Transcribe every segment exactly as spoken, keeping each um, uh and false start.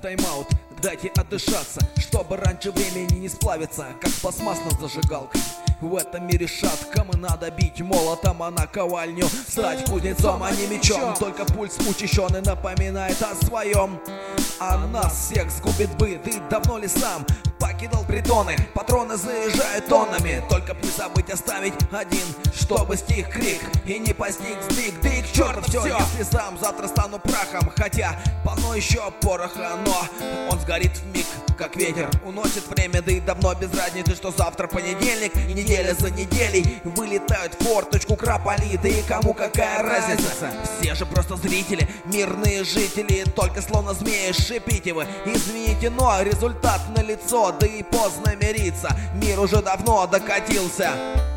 тайм-аут, дайте отдышаться, чтобы раньше времени не сплавиться, как пластмасс над зажигалкой. В этом мире шаткам и надо бить молотом, а на ковальню стать кузнецом, а не мечом. Только пульс учащенный напоминает о своем. А нас всех сгубит быт, ты давно ли сам покидал притоны? Патроны заряжают тоннами, только б не забыть оставить один, чтобы стих крик и не постиг сдвиг. Да и к черту все, если сам завтра стану прахом. Хотя полно еще пороха, но он сгорит вмиг, как ветер уносит время. Да и давно без разницы, что завтра понедельник, и неделя за неделей вылетают в форточку крополи. Да и кому какая разница? Все же просто зрители, мирные жители, только словно змеи шипите вы. Извините, но результат налицо, да и поздно мириться, мир уже давно докатился.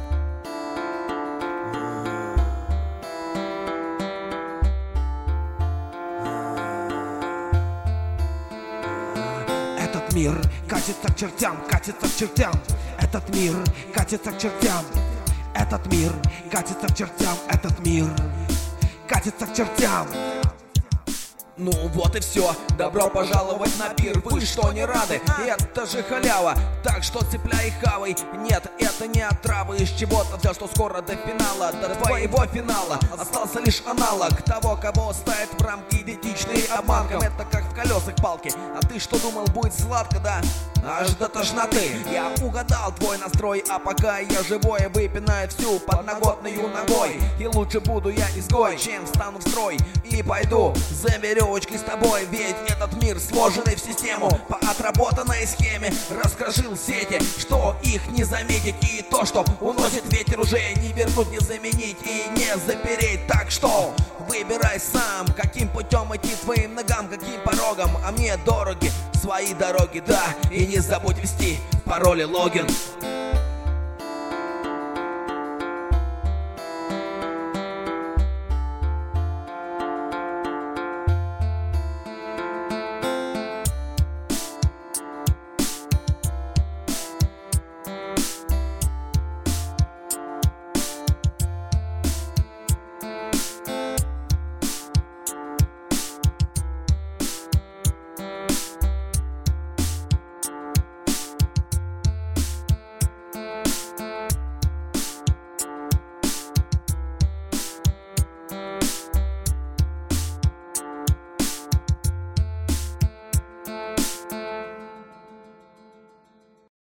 Этот мир катится к чертям, катится к чертям. Этот мир катится к чертям. Этот мир катится к чертям. Этот мир катится к чертям. Ну вот и все, добро пожаловать на пир. Вы что, не рады? Это же халява, так что цепляй и хавай. Нет, это не отравы из чего-то, взял, что скоро до финала, до твоего финала остался лишь аналог того, кого ставят в рамки идентичные обманкам. Это как в колесах палки, а ты что думал, будет сладко, да? Аж до тошноты. Я угадал твой настрой, а пока я живой, выпинаю всю подноготную ногой. И лучше буду я изгой, чем встану в строй и пойду за веревочкой с тобой. Ведь этот мир сложенный в систему по отработанной схеме. Раскрошил сети, что их не заметить. И то, что уносит ветер, уже не вернуть, не заменить и не запереть. Так что выбирай сам, каким путем идти твоим ногам, каким порогом. А мне дороги свои дороги, да. И не забудь ввести пароль и логин.